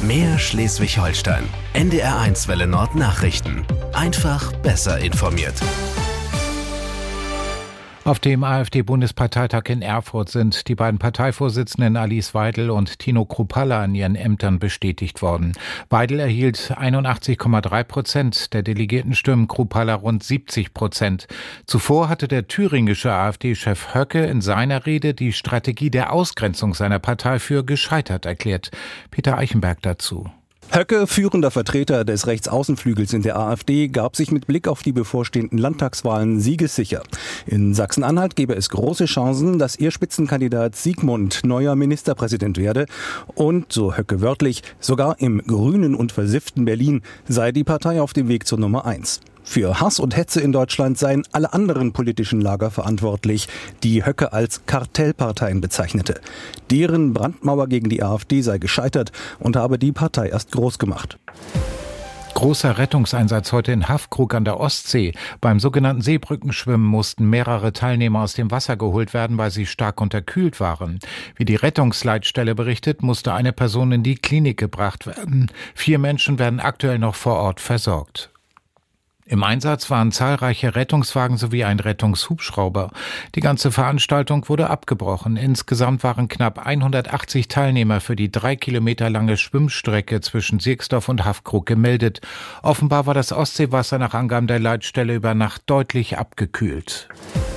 Mehr Schleswig-Holstein. NDR1 Welle Nord Nachrichten. Einfach besser informiert. Auf dem AfD-Bundesparteitag in Erfurt sind die beiden Parteivorsitzenden Alice Weidel und Tino Kruppalla in ihren Ämtern bestätigt worden. Weidel erhielt 81,3% der Delegiertenstimmen, Kruppalla rund 70%. Zuvor hatte der thüringische AfD-Chef Höcke in seiner Rede die Strategie der Ausgrenzung seiner Partei für gescheitert erklärt. Peter Eichenberg dazu. Höcke, führender Vertreter des Rechtsaußenflügels in der AfD, gab sich mit Blick auf die bevorstehenden Landtagswahlen siegessicher. In Sachsen-Anhalt gebe es große Chancen, dass ihr Spitzenkandidat Sigmund neuer Ministerpräsident werde. Und, so Höcke wörtlich, sogar im grünen und versifften Berlin sei die Partei auf dem Weg zur Nummer 1. Für Hass und Hetze in Deutschland seien alle anderen politischen Lager verantwortlich, die Höcke als Kartellparteien bezeichnete. Deren Brandmauer gegen die AfD sei gescheitert und habe die Partei erst groß gemacht. Großer Rettungseinsatz heute in Haffkrug an der Ostsee. Beim sogenannten Seebrückenschwimmen mussten mehrere Teilnehmer aus dem Wasser geholt werden, weil sie stark unterkühlt waren. Wie die Rettungsleitstelle berichtet, musste eine Person in die Klinik gebracht werden. 4 Menschen werden aktuell noch vor Ort versorgt. Im Einsatz waren zahlreiche Rettungswagen sowie ein Rettungshubschrauber. Die ganze Veranstaltung wurde abgebrochen. Insgesamt waren knapp 180 Teilnehmer für die 3 Kilometer lange Schwimmstrecke zwischen Sierksdorf und Haffkrug gemeldet. Offenbar war das Ostseewasser nach Angaben der Leitstelle über Nacht deutlich abgekühlt.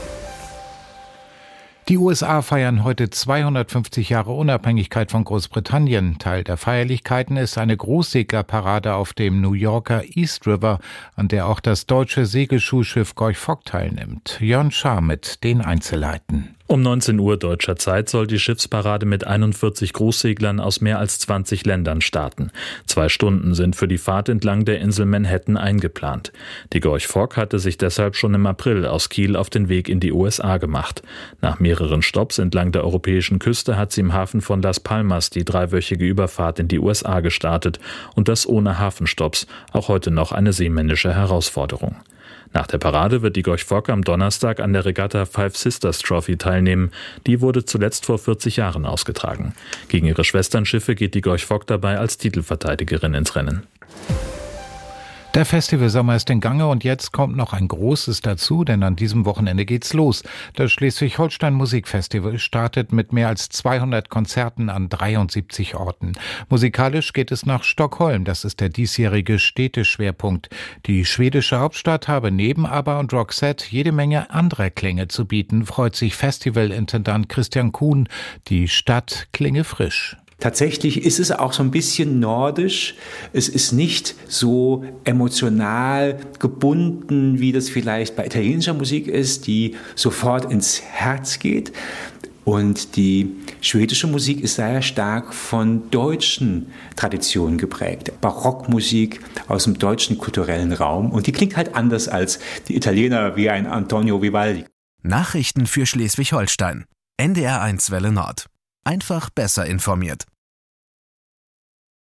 Die USA feiern heute 250 Jahre Unabhängigkeit von Großbritannien. Teil der Feierlichkeiten ist eine Großseglerparade auf dem New Yorker East River, an der auch das deutsche Segelschulschiff Gorch Fock teilnimmt. Jörn Schaar mit den Einzelheiten. Um 19 Uhr deutscher Zeit soll die Schiffsparade mit 41 Großseglern aus mehr als 20 Ländern starten. 2 Stunden sind für die Fahrt entlang der Insel Manhattan eingeplant. Die Gorch Fock hatte sich deshalb schon im April aus Kiel auf den Weg in die USA gemacht. Nach mehreren Stopps entlang der europäischen Küste hat sie im Hafen von Las Palmas die 3-wöchige Überfahrt in die USA gestartet und das ohne Hafenstopps, auch heute noch eine seemännische Herausforderung. Nach der Parade wird die Gorch Fock am Donnerstag an der Regatta Five Sisters Trophy teilnehmen. Die wurde zuletzt vor 40 Jahren ausgetragen. Gegen ihre Schwesternschiffe geht die Gorch Fock dabei als Titelverteidigerin ins Rennen. Der Festivalsommer ist in Gange und jetzt kommt noch ein Großes dazu, denn an diesem Wochenende geht's los. Das Schleswig-Holstein Musikfestival startet mit mehr als 200 Konzerten an 73 Orten. Musikalisch geht es nach Stockholm, das ist der diesjährige Städteschwerpunkt. Die schwedische Hauptstadt habe neben ABBA und Roxette jede Menge anderer Klänge zu bieten, freut sich Festivalintendant Christian Kuhn. Die Stadt klinge frisch. Tatsächlich ist es auch so ein bisschen nordisch. Es ist nicht so emotional gebunden, wie das vielleicht bei italienischer Musik ist, die sofort ins Herz geht. Und die schwedische Musik ist sehr stark von deutschen Traditionen geprägt. Barockmusik aus dem deutschen kulturellen Raum. Und die klingt halt anders als die Italiener wie ein Antonio Vivaldi. Nachrichten für Schleswig-Holstein. NDR1 Welle Nord. Einfach besser informiert.